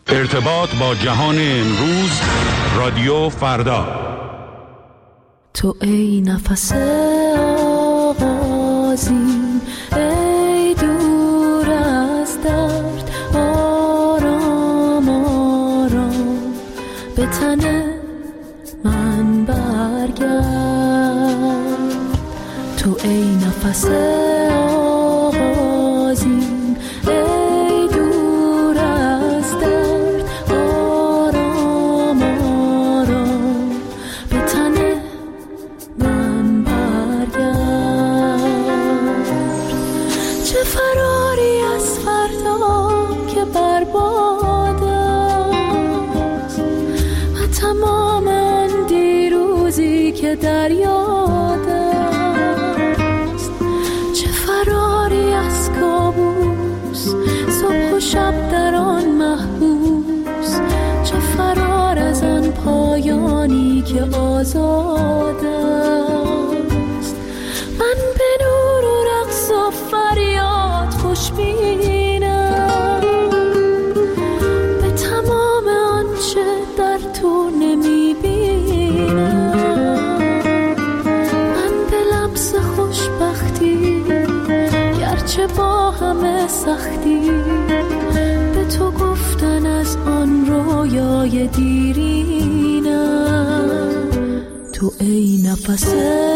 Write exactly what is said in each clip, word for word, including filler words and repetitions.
ارتباط با جهان امروز، رادیو فردا. تو ای نفس آغازین، ای دور از درد، آرام آرام به تن من برگرد. تو ای نفس آغازین، ای دور از درد، آرام آرام به تن من برگرد. چه فراری از فردا که برباد است و تمام آن دیروزی که در یاد است. چه فراری از کابوس، صبح و شب در آن محبوس. چه فرار از آن پایانی که آزاد است. من به نور و رقص و فریاد خوشبینم، به تمام آنچه در تو نمیبینم. من به لمس خوشبختی، گرچه با همه سختی، به تو گفتن از آن رویای دیرینم. تو ای نفس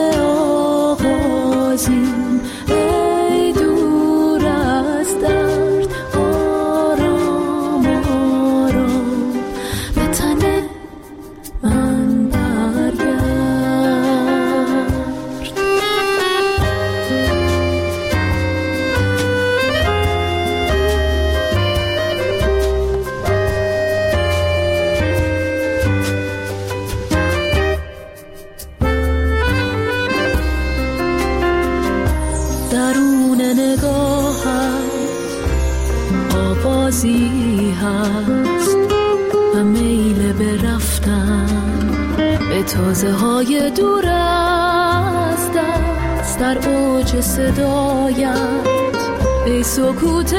آغازین، ای دور از درد، آرام آرام به تن من برگرد. درون نگاهت آوازی هست و میل به رفتن به تازه های دور از دست. در اوج صدایت ای سکوت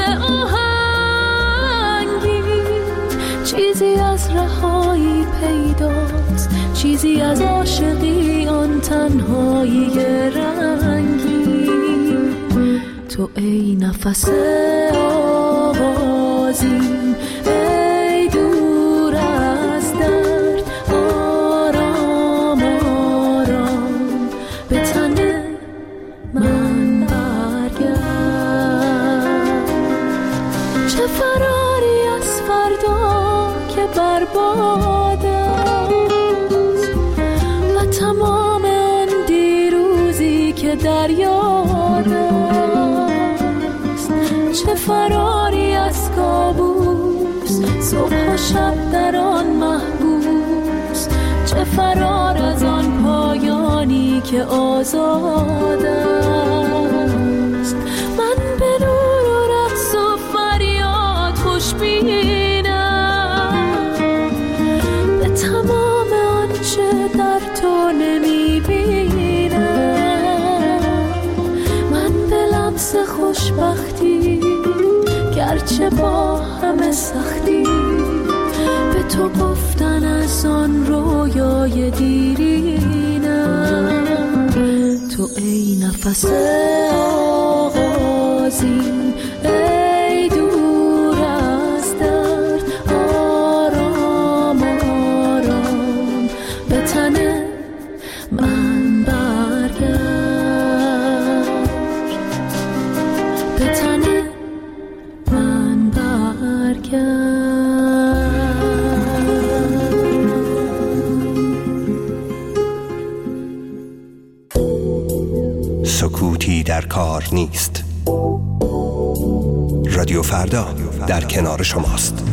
آهنگی، چیزی از رهایی پیداست، چیزی از عاشقی آن تنهایی رنگی. تو ای نفس آغازین، ای دور از درد، آرام آرام به تن من برگرد. چه فراری از فردا که برباد است و تمام آن دیروزی که در یاد است. چه فراری از کابوس، صبح و شب در آن محبوس. چه فرار از آن پایانی که آزاد است. من به نور و رقص و فریاد خوشبینم، به تمام آنچه در تو نمیبینم. من به لمس خوشبختی، گرچه با همه سختی، به تو گفتن از آن رویای دیرینم. تو ای نفس آغازین، ای دور از درد، آرام آرام به تن من برگرد. به تن من برگرد. سکوتی در کار نیست. رادیو فردا در کنار شماست.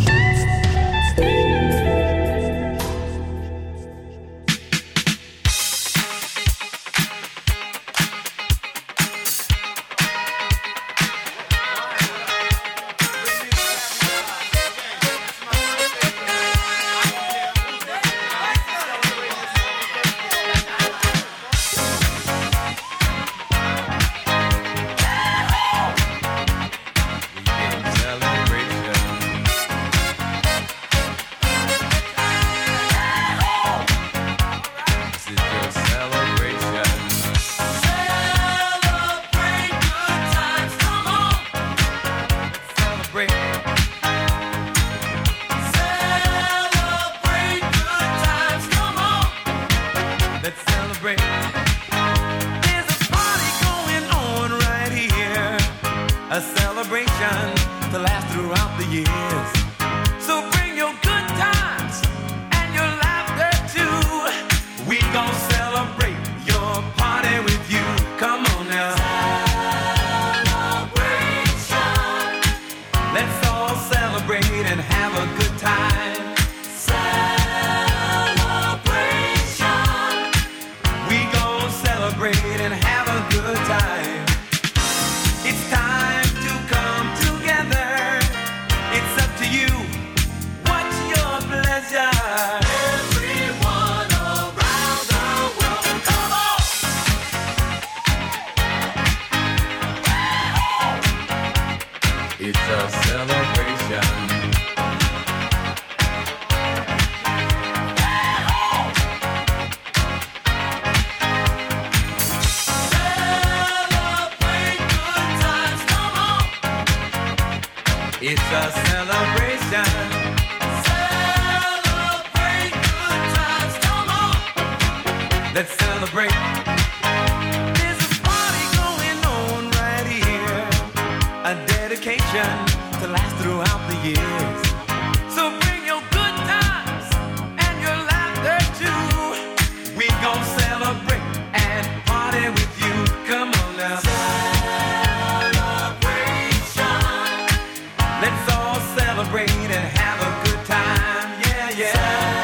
celebrate and have a good time. Celebration. We gon' celebrate and have a good time. It's time to come together. It's up to you. What's your pleasure? Everyone around the world, come on! It's a celebration. Celebrate good times, come on! It's a celebration. Celebrate good times, come on! Let's celebrate. There's a party going on right here. A dedication to last throughout the years. So bring your good times and your laughter too. We gon' celebrate and party with you. Come on now. Celebration. Let's all celebrate and have a good time. Yeah, yeah.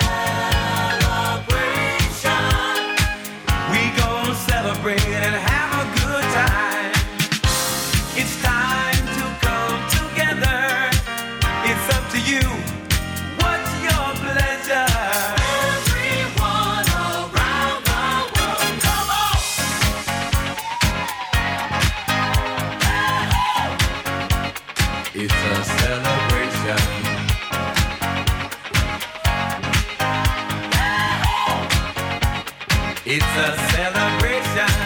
Celebration. We gon' celebrate and have a good time. It's time to come together. It's up to you. What's your pleasure? Everyone around the world, come on! It's a celebration. It's a celebration.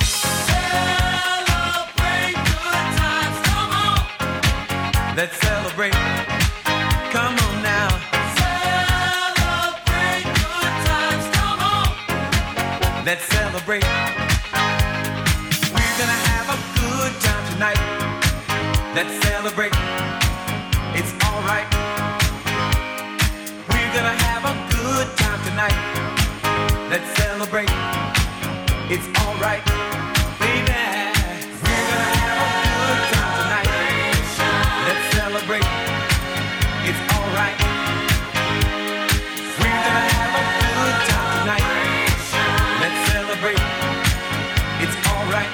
Celebrate good times, come on! Let's celebrate. Come on now. Celebrate good times, come on! Let's celebrate. We're gonna have a good time tonight. Let's celebrate. It's alright. We're gonna have a good time tonight. Let's celebrate. It's alright, baby. We're gonna have a good time tonight. Let's celebrate. It's alright. We're gonna have a good time tonight. Let's celebrate. It's alright.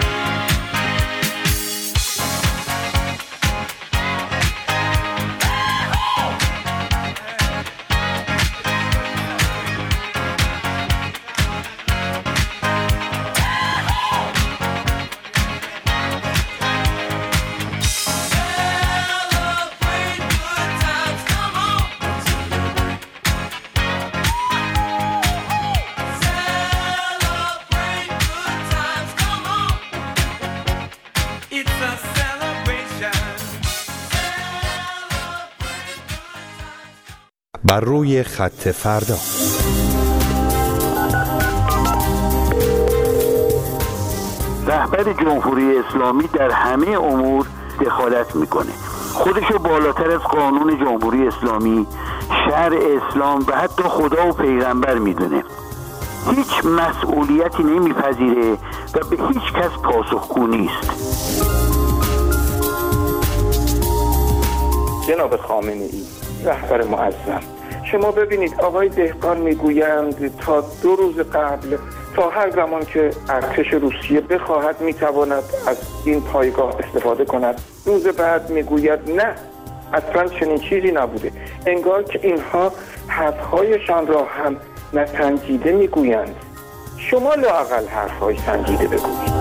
Celebrate good times, come on! Celebrate good times, come on! It's a celebration. Celebrate good times. بر روی خط فردا. رهبر جمهوری اسلامی در همه امور دخالت میکنه. خودشو بالاتر از قانون جمهوری اسلامی، شرع اسلام و حتی خدا و پیغمبر میدونه. هیچ مسئولیتی نمیپذیره و به هیچ کس پاسخگو نیست. جناب خامنه ای رهبر معظم، شما ببینید آقای دهقان میگویند تا دو روز قبل، تا هر زمان که ارتش روسیه بخواهد میتواند از این پایگاه استفاده کند. روز بعد میگوید نه، اصلا چنین چیزی نبوده. انگار که اینها حرفهایشان را هم نسنجیده میگویند. شما لااقل حرفهای سنجیده بگویید.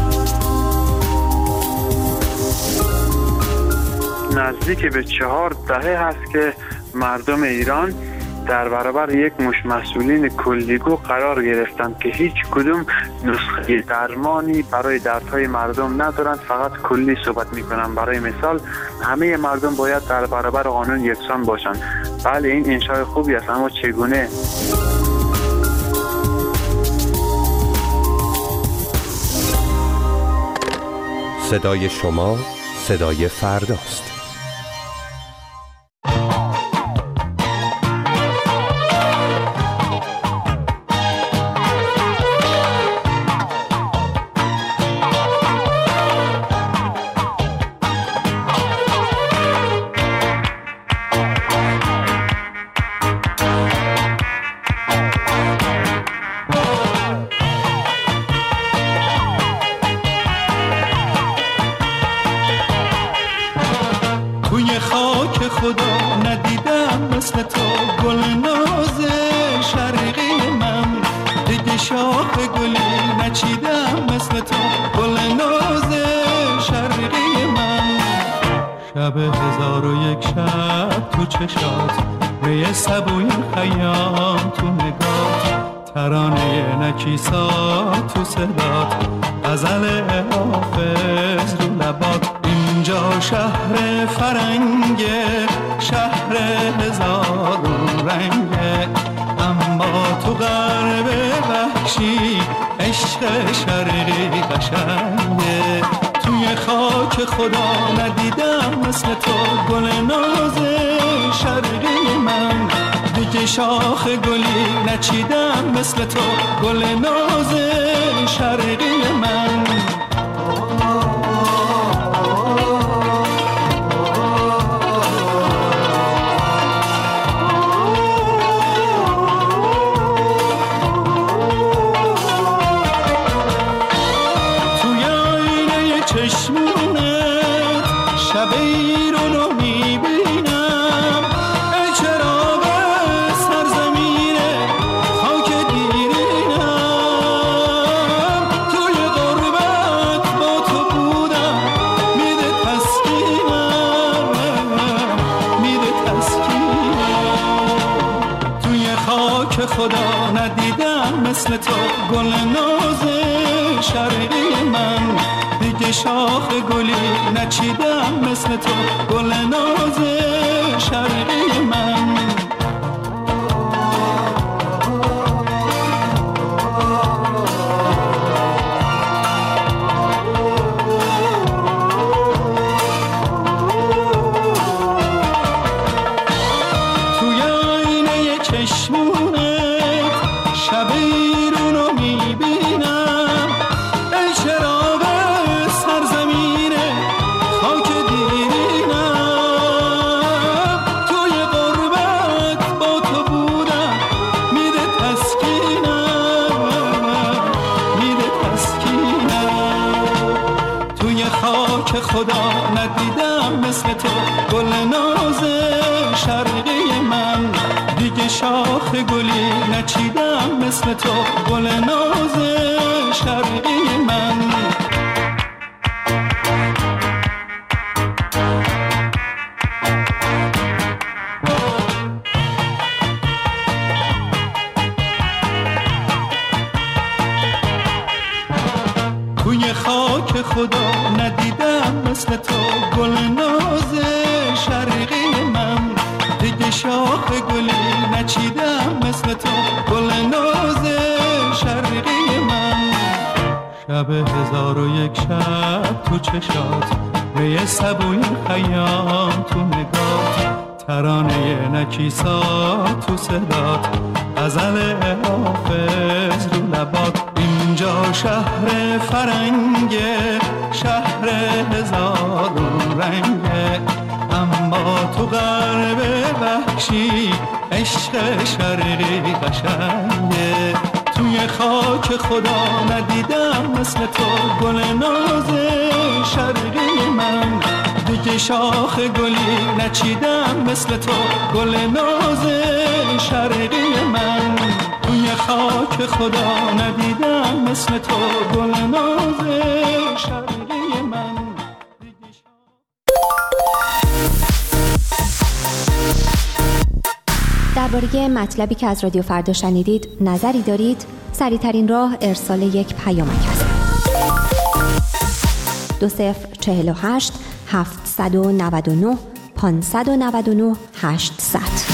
نزدیک به چهار دهه هست که مردم ایران در برابر یک مش مسئولین کلیگو قرار گرفتند که هیچ کدوم نسخه درمانی برای دردهای مردم ندارند، فقط کلی صحبت میکنند. برای مثال همه مردم باید در برابر قانون یکسان باشند. بله این انشای خوبی است، اما چگونه؟ صدای شما صدای فرداست. تو چشات، می سبوی خیام تو نگات، ترانه نکیسات تو صدات، غزل حافظ رو لبات. اینجا شهر فرنگه، شهر هزار رنگه، اما تو غرب وحشی عشق شرقی قشنگه. توی خاک خدا ندیدم مثل تو گل ناز شرقی من، دیگه شاخ گلی نچیدم مثل تو گل ناز شرقی من. خدا ندیدم مثل تو گل ناز شرقی من، دیگه شاخ گلی نچیدم مثل تو گل ناز شرقی من. خدا ندیدم مثل تو گل ناز شرقی من، دیگه شاخ گلی نچیدم مثل تو گل ناز شرقی من. توی خاک خدا ندیدم مثل تو گل ناز شرقی من، دیگه شاخ گلی نچیدم مثل تو گل ناز شرقی من. شب هزار و یک شب تو چشات، می سبوی خیام تو نگات، ترانه نکیسات تو صدات، غزل حافظ رو لبات. اینجا شهر فرنگه، شهر هزار رنگه، اما تو غرب وحشی عشق شرقی قشنگه. توی خاک خدا ندیدم مثل تو گل ناز شرقی من، دیگه شاخ گلی نچیدم مثل تو گل ناز شرقی من. توی خاک خدا ندیدم مثل تو گل ناز شرقی من. درباره مطلبی که از رادیو فردا شنیدید نظری دارید؟ سریع‌ترین راه ارسال یک پیامک است. دو صفر چهل و هشت هفتصد و نود و نه پانصد و نود و نه هشتصد.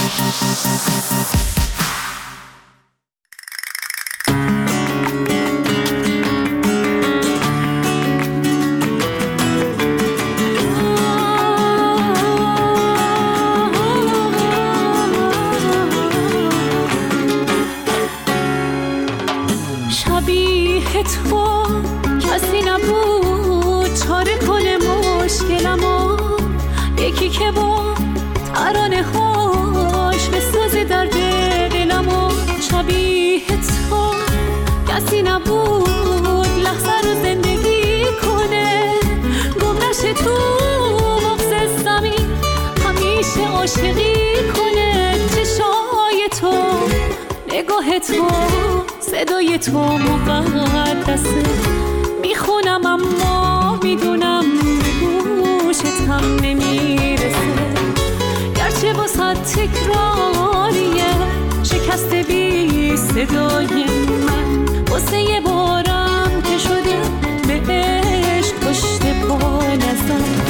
شبیه تو کسی نبود چاره کنه مشکلمو، یکی که با ترانه هاش بسازه درد دلمو. شبیه تو کسی نبود لحظه رو زندگی کنه، گم نشه تو مغز زمین همیشه عاشقی کنه. چشای تو، نگاه تو، صدای تو مقدسه، میخونم اما میدونم گوشت هم نمیرسه. گرچه با واسه تکراریه شکست بی صدای من، واسه یه بارم که شده به عشق پشت پا نزن.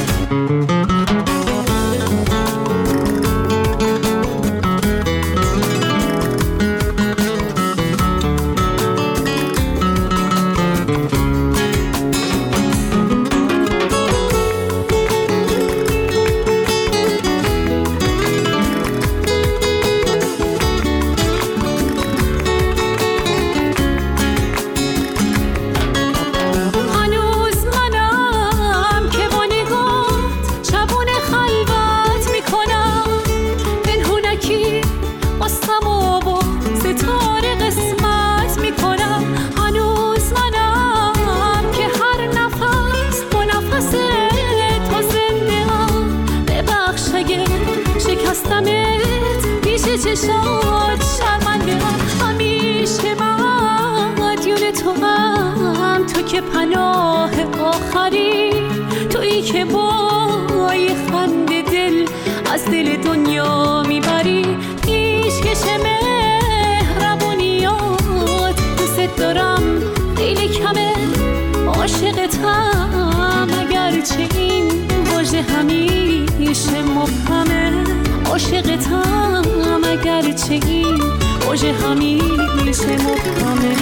چشات شرمنده هم، همیشه مدیون تو هم، تو که پناه آخری، تویی که با یه خنده دل از دل دنیا میبری. پیشکش مهربونیات دوست دارم خیلی کمه، عاشقتم اگرچه این واژه همیشه مبهمه، عاشقتم اگرچه این واژه همیشه مبهمه.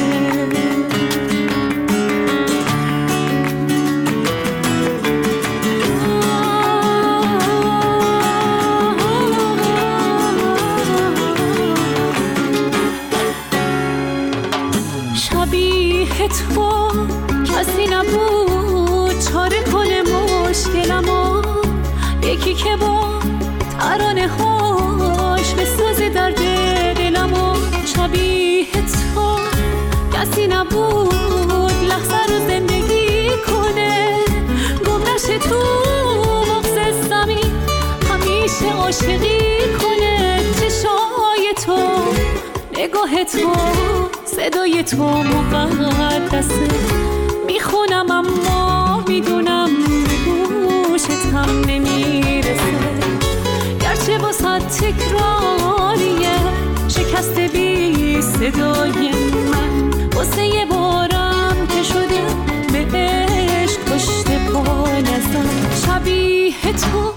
شبیه تو کسی نبود چاره کنه مشکلمو، یکی که با ترانه هاش بسازه درد دلمو. شبیه تو کسی نبود لحظه رو زندگی کنه، گم نشه تو مغز زمین، همیشه عاشقی کنه. چشای تو، نگاه تو، صدای تو مقدسه، میخونم اما میدونم گوشتم نمیرسه. گرچه واسه تکراریه شکست بی صدای من، واسه یه بارم که شده به عشق پشت پا نزن. شبیه تو.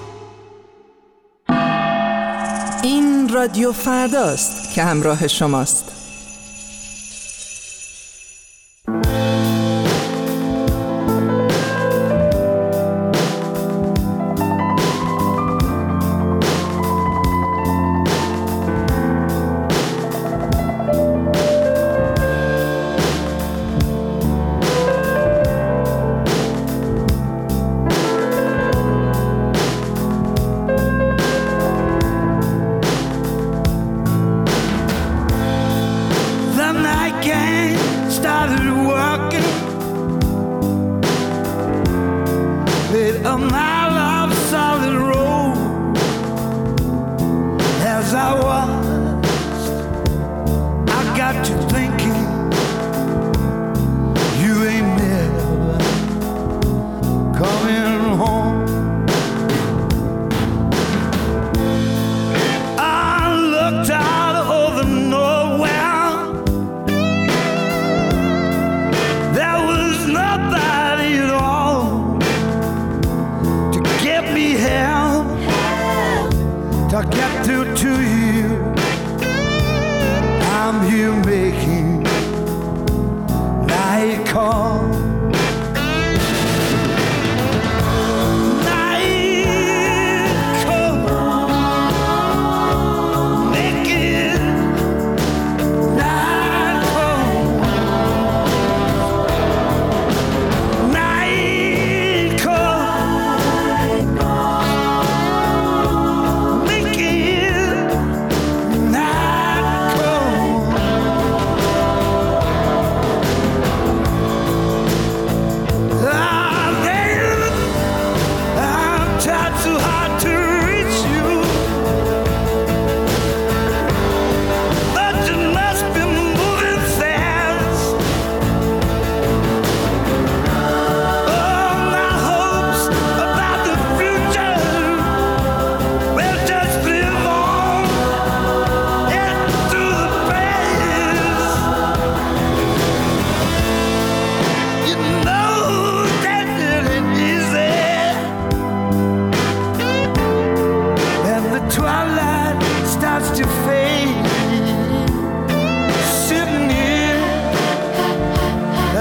این رادیو فرداست که همراه شماست.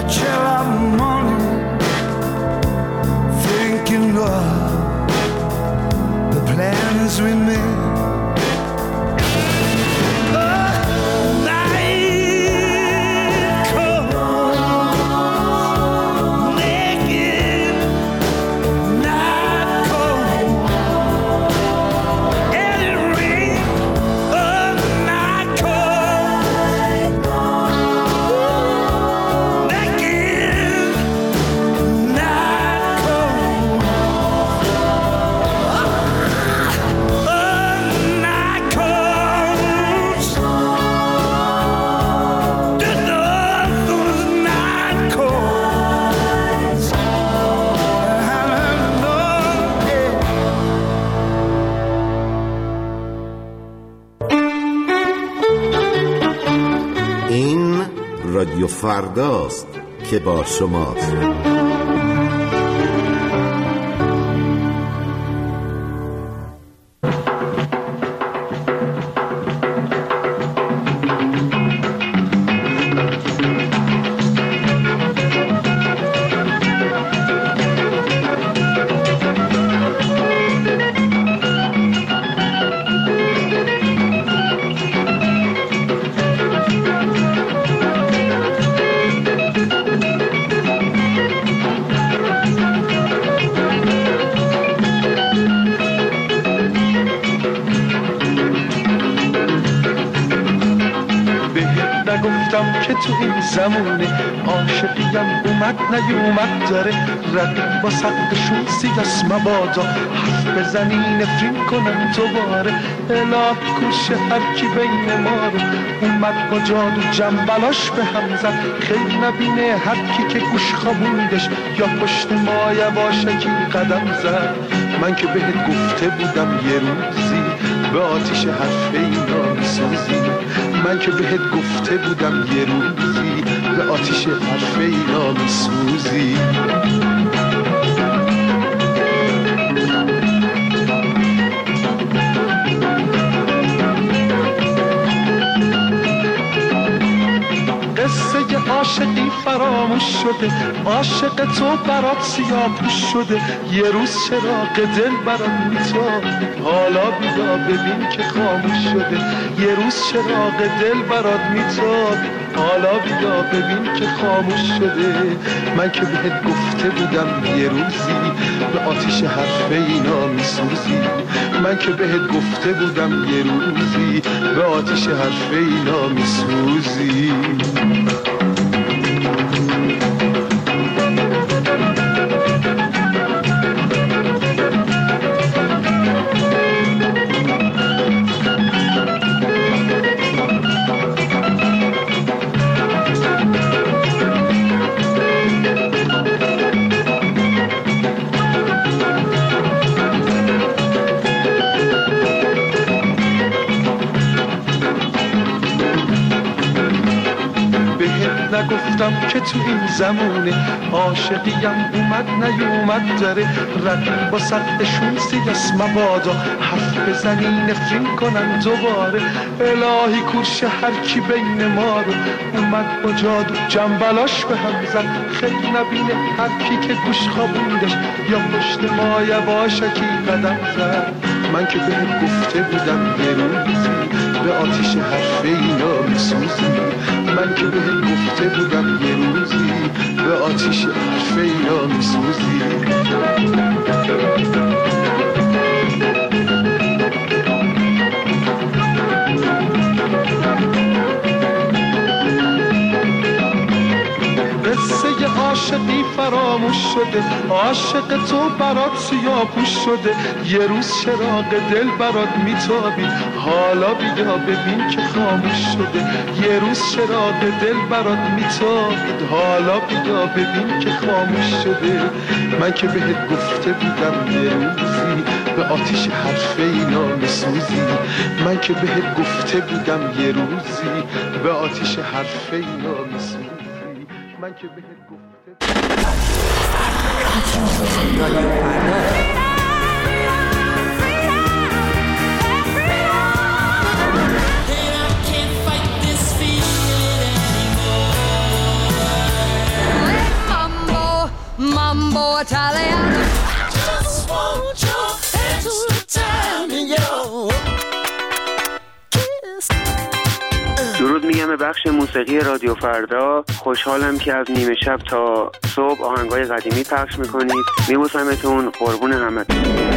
chill of the morning, thinking of the plans we made. رادیو فرداست که با شماست. تو این زمونه عاشقیم اومد نیومد داره رقیب با سقفشون سیاس مبادا حرف بزنی نفرین کنم دوباره اله کوشه هرکی بین ما رو اومد با جادو جنبلاش به هم زد خیلی نبینه هرکی که گوش خوابوندش یا پشت ما یواشکی قدم زد من که بهت گفته بودم یه روزی به آتیش حرف اینا میسوزی من که بهت گفته بودم یه روزی به آتیش حرف اینا میسوزی قصه عاشقی فراموش شده عاشق تو برات سیاپوش شده یه روز چراغ دل برات میتاب حالا بیا ببین که خاموش شده یه روز چراغ دل برات میتاب حالا بیا ببین که خاموش شده من که بهت گفته بودم یه روزی به آتیش حرف اینا میسوزی من که بهت گفته بودم یه روزی به آتیش حرف اینا میسوزی نگفتم که تو این زمونه عاشقیم اومد نیومد داره رقیب با سقفشون سیاس مبادا حرف بزنی نفرین کنن دوباره الهی کورش هرکی بین ما رو اومد با جادو جنبلاش به هم زد خیلی نبینه هرکی که گوش خوابوندش یا پشت ما یواشکی قدم زد من که بهت گفته بودم یه روزی به آتیش حرف اینا میسوزی من که بهت گفته بودم یه روزی به آتیش حرف اینا میسوزی قصه عاشقی فراموش شده عاشق تو برات سیاپوش شده یه روز چراغ دل برات میتابی حالا بیا ببین که خاموش شده یه روز چراغ دل برات میتابید حالا بیا ببین که خاموش شده من که بهت گفته بودم یه روزی به آتیش حرف اینا میسوزی من که بهت گفته بودم یه روزی به آتیش حرف اینا میسوزی من که بهت گفته همه بخش موسیقی رادیو فردا. خوشحالم که از نیمه شب تا صبح آهنگای قدیمی پخش میکنید. میبوسمتون، قربون همتون.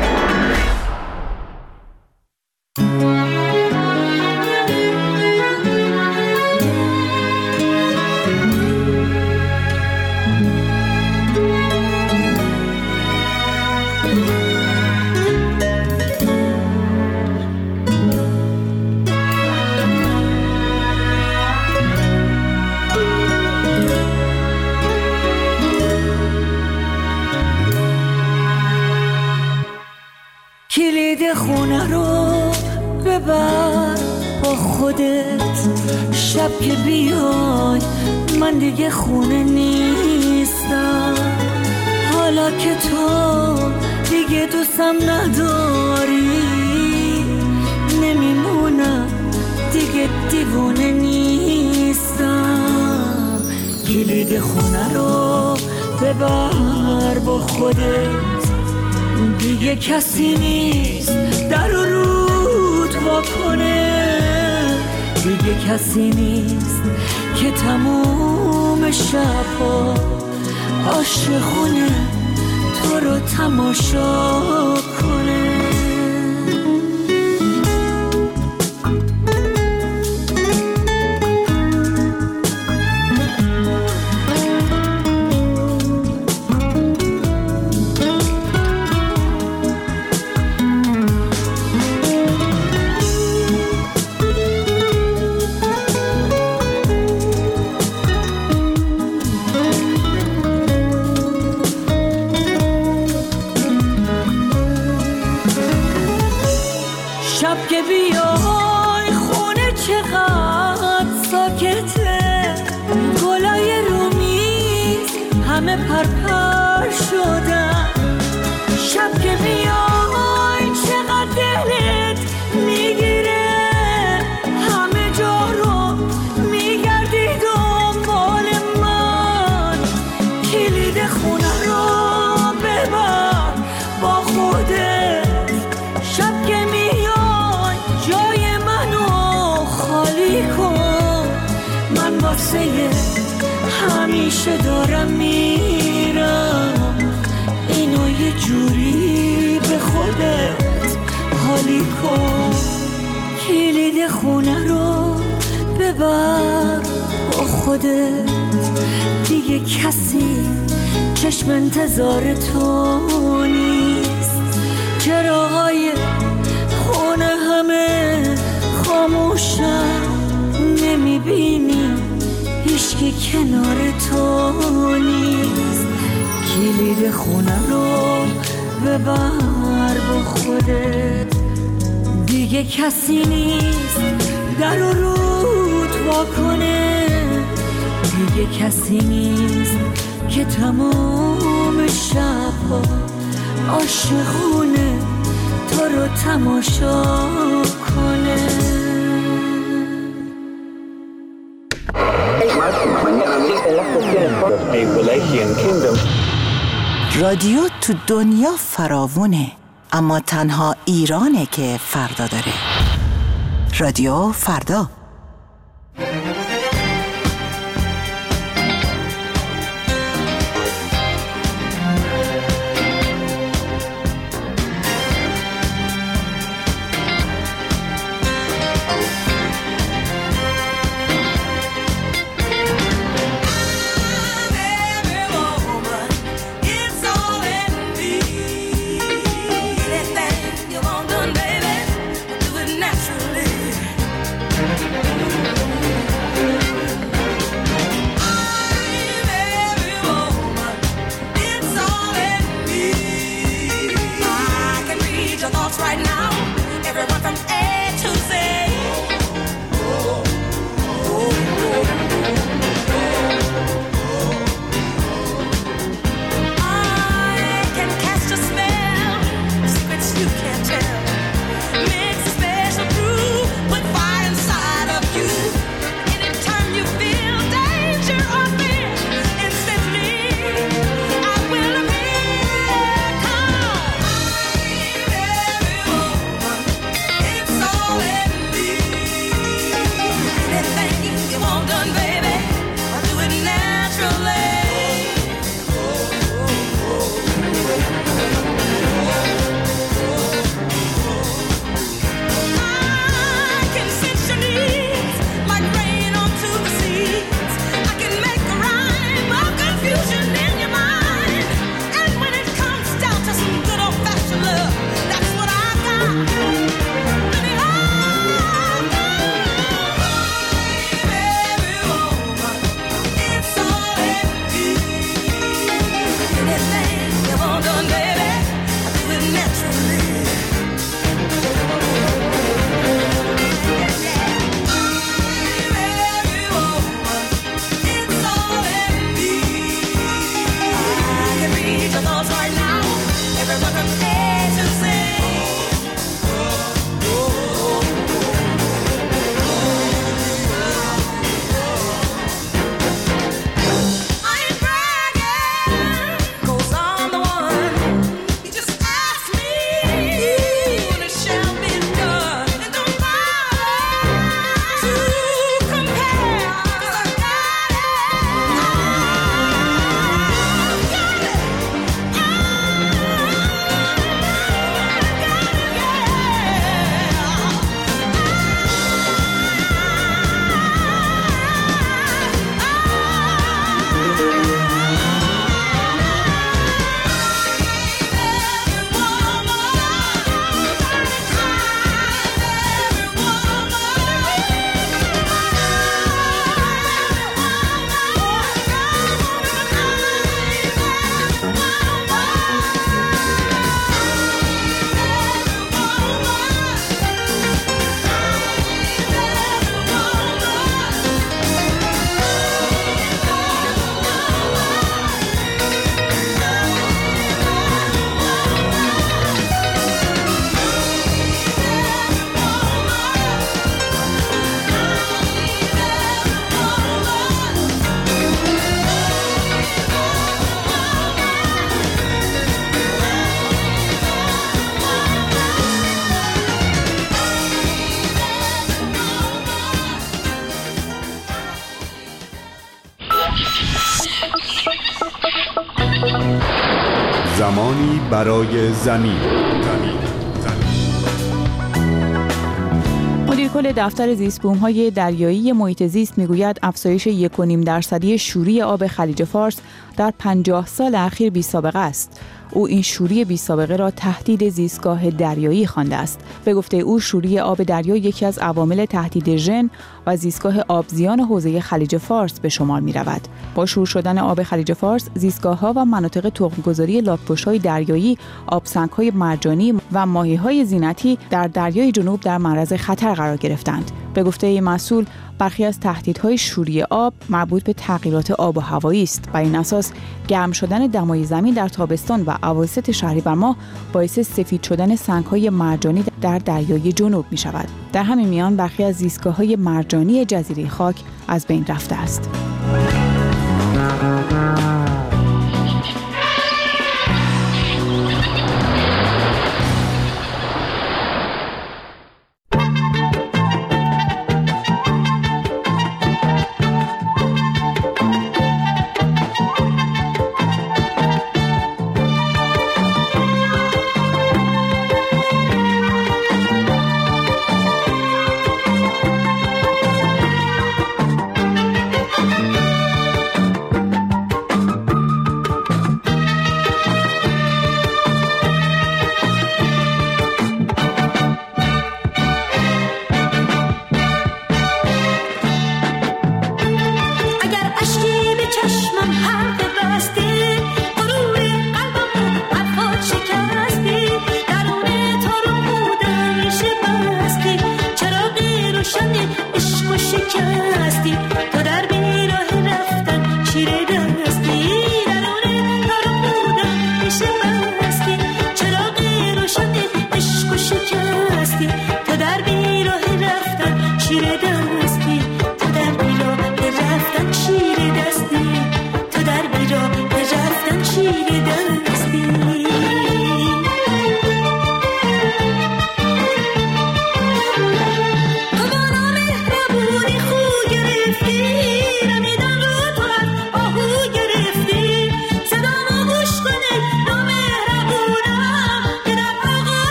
کلید خونه رو ببر با خودت، شب که بیای من دیگه خونه نیستم. حالا که تو دیگه دوستم نداری، نمیمونم دیگه دیوونه نیستم. کلید خونه رو ببر با خودت، دیگه کسی نیست در و رود وا کنه. دیگه کسی نیست که تموم شبها عاشقونه تو رو تماشا کنه. شب که بیای خونه چقدر ساکته، گلای رو میز همه پرپر شدن. شب که بیای چقدر دلت میگیره، همه جا رو میگردی دنبال من. کلید خونه رو ببر با خودت، شب که میای جای منو خالی کن. من واسه همیشه دارم میرم، اینو یه جوری به خودت حالی کن. کلید خونه رو ببر با خودت، دیگه کسی چشم انتظار تو نیست. چراغای خونه همه خاموشن، نمیبینی هیچکی کنار تو نیست. کلید خونه رو ببر با خودت، دیگه کسی نیست در و رود وا کنه. دیگه کسی نیست که تمام شبها عاشقونه تو رو تماشا کنه. رادیو تو دنیا فراوونه، اما تنها ایرانه که فردا داره. رادیو فردا. Right now, everyone from A to Z. جهانی برای زمین. مدیر کل دفتر زیست‌بوم‌های دریایی محیط زیست میگوید افزایش یک و نیم درصدی شوری آب خلیج فارس در پنجاه سال اخیر بی‌سابقه است. او این شوری بی‌سابقه را تهدید زیستگاه دریایی خوانده است. به گفته او شوری آب دریا یکی از عوامل تهدید ژن و زیستگاه آبزیان حوزه خلیج فارس به شمار می‌رود. با شور شدن آب خلیج فارس، زیستگاه‌ها و مناطق تخم‌گذاری لاک‌پشت‌های دریایی، آبسنگ‌های مرجانی و ماهی‌های زینتی در دریای جنوب در معرض خطر قرار گرفتند. به گفته مسئول، برخی از تهدیدهای شوری آب مربوط به تغییرات آب و هوایی است. بر این اساس گرم شدن دمای زمین در تابستان و اواسط شهریور ماه باعث سفید شدن سنگ‌های مرجانی در دریای جنوب می‌شود. در همین میان برخی از زیستگاه‌های مرجانی جزیره خاک از بین رفته است.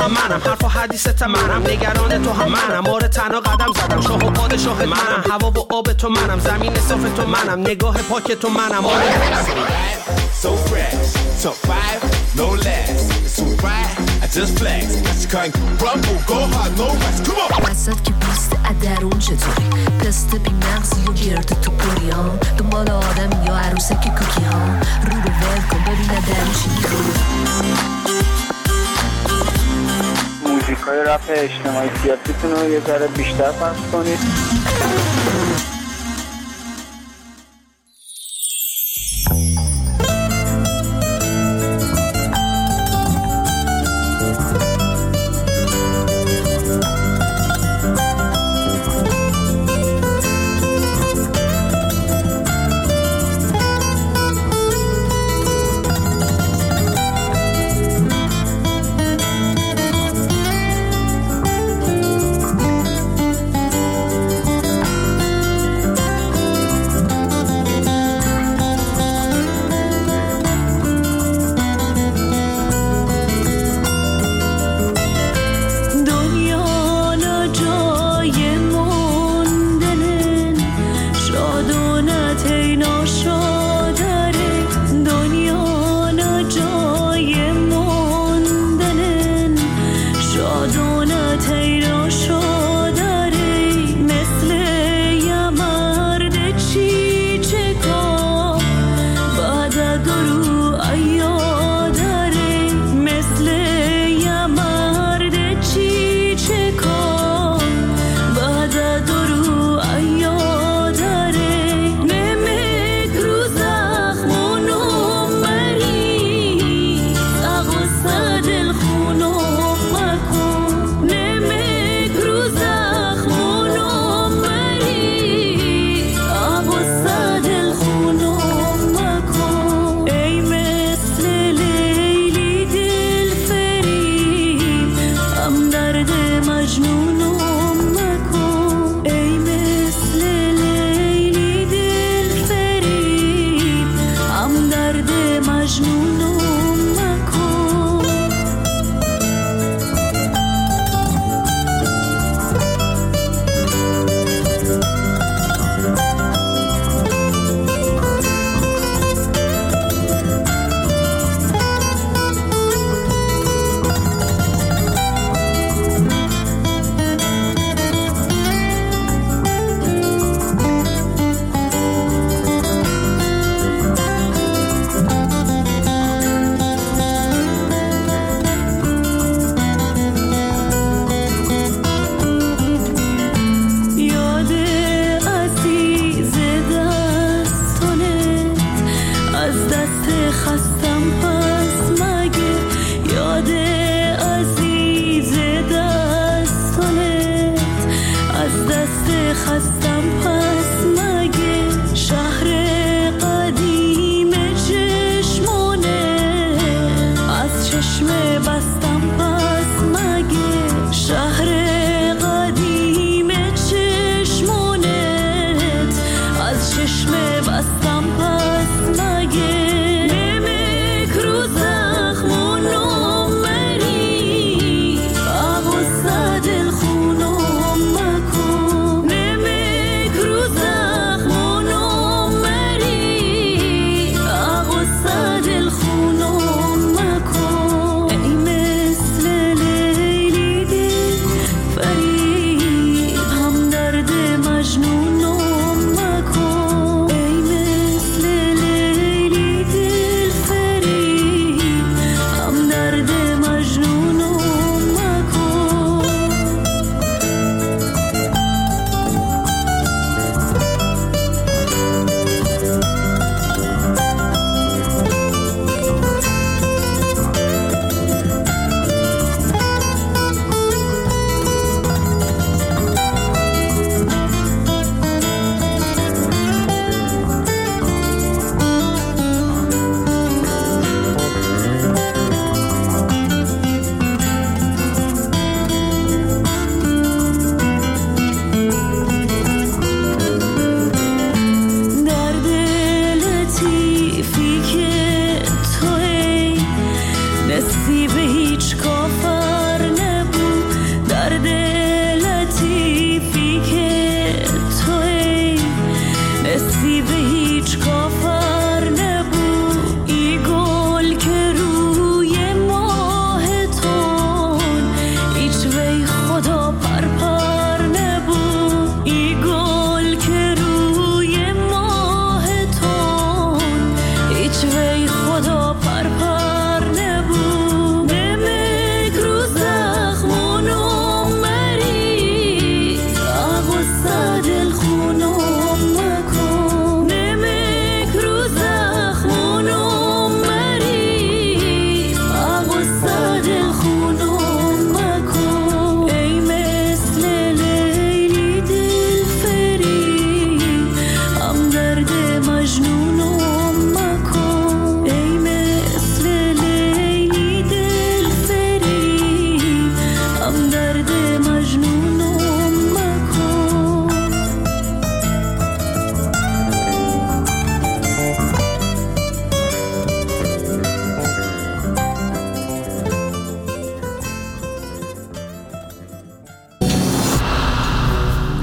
هم منم، حرف و حدیثت منم، نگران تو هم منم، آره تنها قدم زدم، شاه و پادشاه منم، هوا و آب تو منم، زمین صاف تو منم، نگاه پاک تو منم. آره so fresh, top five, no less. It's too bright, I just flex. Catch you can't rumble, go hard, no rest. Come on. وسط که بیست ادرون چطوری؟ پست بی مغزی و گرد تو پوری ها، دنبال آدم یا عروسک کوکی ها، رو رو ول کن ببینه درون چی میخوری. موزیکای رپ اجتماعی سیاسیتون رو یه ذره بیشتر پخش کنید. نمی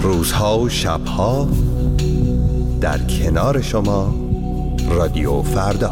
روزها و شبها در کنار شما رادیو فردا.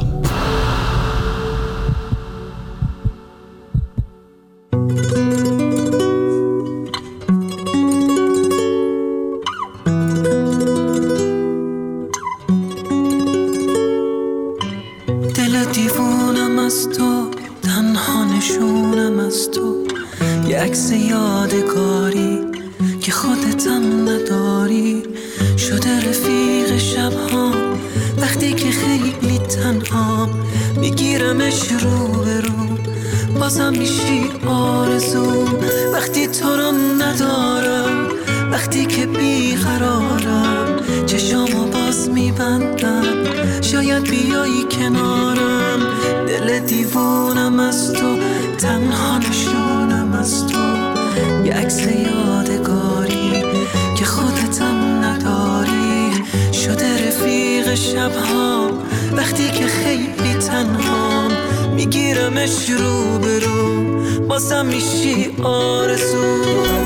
دل دیوونم از تو، تنها نشونم از تو، یه عکس یادگاری که خودتم نداری، شده رفیق شبها وقتی که خیلی تنها، میگیرمش رو به رو بازم میشی آرزو، وقتی تو رو ندارم، وقتی که بیقرارم، چشامو باز میبندم شاید بیایی کنارم، دل دیوونم از تو، تنها نشونم از تو، یه عکس یادگاری که خودتم نداری، شده رفیق شبها وقتی که خیلی تنهام، میگیرمش رو به رو بازم میشی آرزو.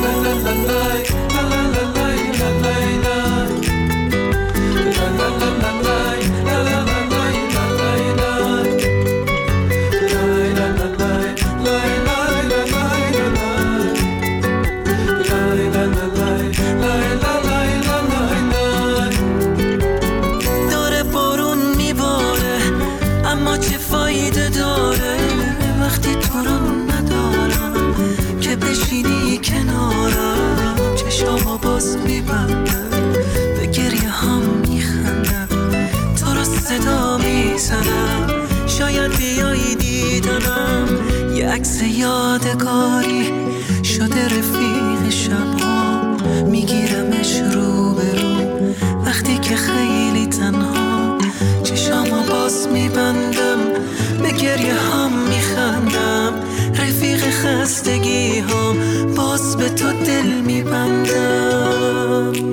باز میبندم به گریه هم میخندم، تو رو صدا میزنم شاید بیایی دیدنم، یه عکس یادگاری شده رفیق شبها، میگیرمش رو به رو وقتی که خیلی تنها، چشامو باز میبندم به گریه هم میخندم، رفیق خستگی هم باز به تو دل میبندم.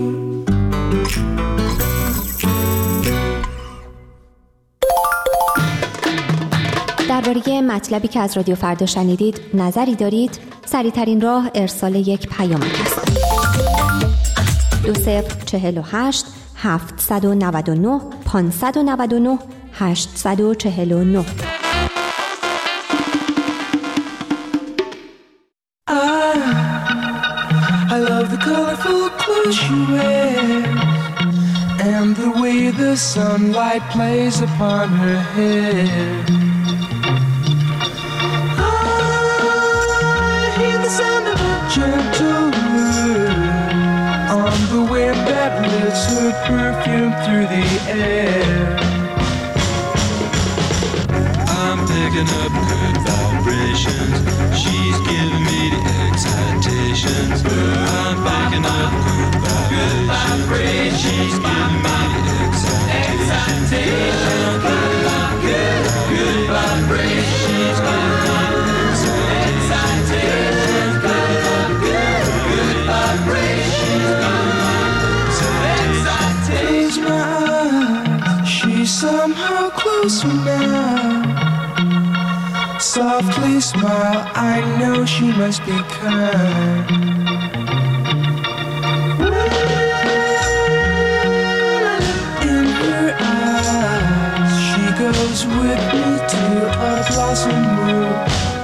درباره مطلبی که از رادیو فردا شنیدید نظری دارید؟ سریع‌ترین راه ارسال یک پیامک است. دو صفر چهل و هشت هفتصد و نود و نه پانصد و نود و نه هشتصد و چهل و نه. I love the colorful clothes you wear and the way the sunlight plays upon her hair. I hear the sound of a gentle word on the wind that lifts her perfume through the air. I'm picking up good vibrations. She's giving me the excitations. I'm picking up good vibrations. She's giving me the excitations. I'm picking up good, good vibrations. She's giving me the excitations. Picking up good, good vibrations. Close my eyes, she's somehow closer now. Softly smile, I know she must be kind. In her eyes, she goes with me to a blossom room.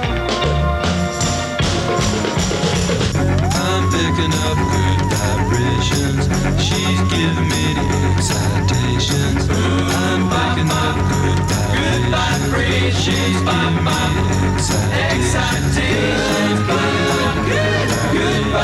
I'm picking up good vibrations. She's giving me the excitations. I'm picking up good vibrations. She's giving me the excitations. Good, good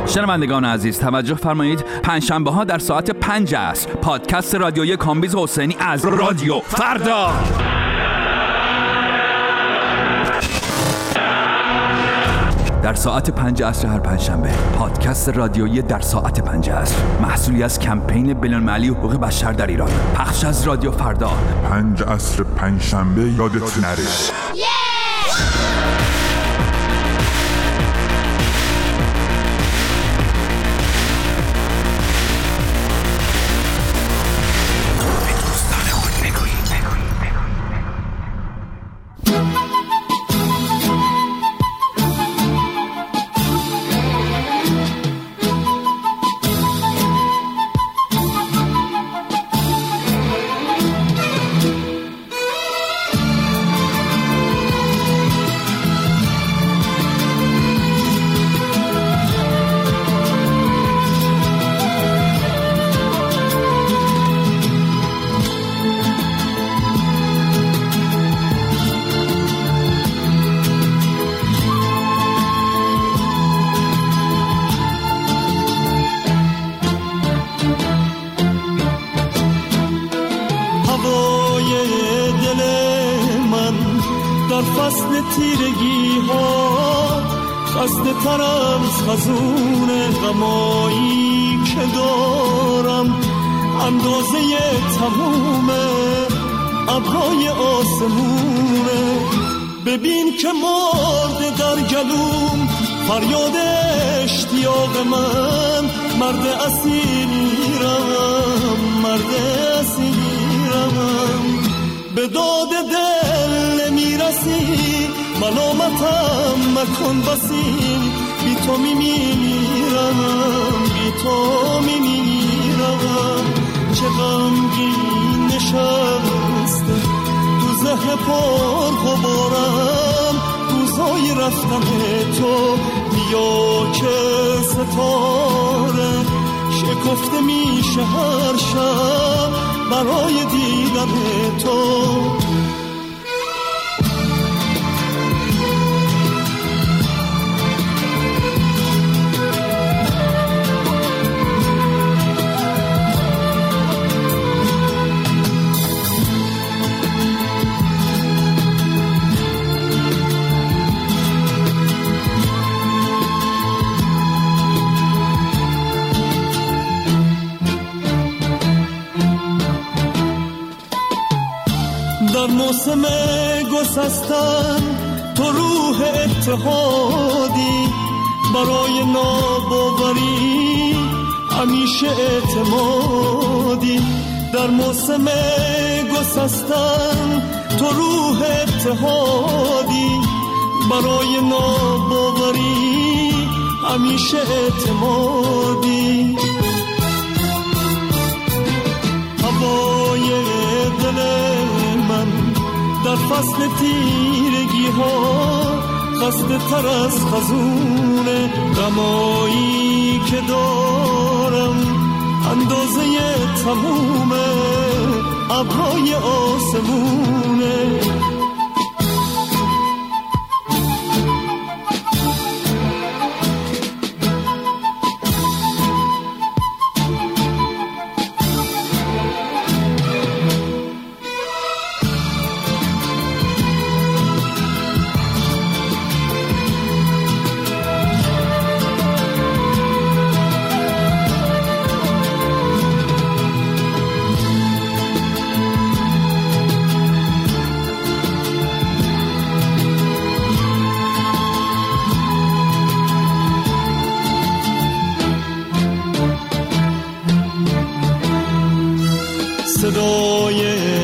شنوندگان عزیز توجه فرمایید، پنجشنبه ها در ساعت پنج عصر پادکست رادیویی کامبیز حسینی از رادیو فردا. در ساعت پنج عصر هر پنجشنبه پادکست رادیویی در ساعت پنج عصر، محصولی از کمپین بین‌المللی حقوق بشر در ایران، پخش از رادیو فردا. پنج عصر پنجشنبه یادت نره. تیرگی ها خسته ترم از خزون غمایی که دارم، اندازه تموم ابرهای آسمونه. ببین که مرده در گلوم فریاد اشتیاق من، مرد اسیرم، مرد اسیرم. به داد دل میرسی ملامتم مکن بسی، بی تو میمیرم، بی تو میمیرم. چه غمگین نشسته تو ذهن پر غبارم، روزای رفتن تو بیا که ستاره شکفته میشه هر شب برای دیدن تو. در موسم گسستن تو روح اتحادی، برای ناباوری همیشه اعتمادی. در موسم گسستن تو روح اتحادی، برای ناباوری همیشه اعتمادی. هوای دل من در فصل تیرگی ها خسته تر از خزون غمایی که دارم، اندازه تموم ابرهای آسمونه. صدای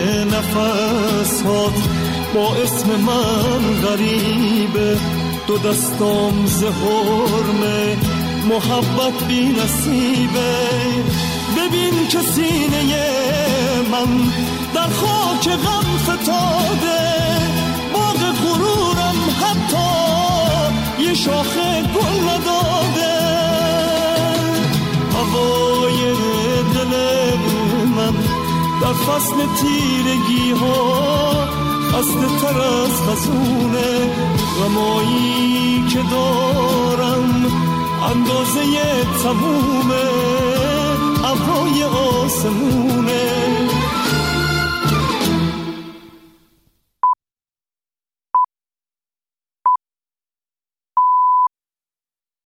نفسات با اسم من غریبه، دو دستام زهرمه محبت بی نصیبه. ببین که سینه من در خاک غم فتاده، باغ غرورم حتی یه شاخه گل نداده. هوای دل من در فصل تیرگی ها خسته تر از خزون غمایی که دارم، اندازه تموم ابرای آسمونه.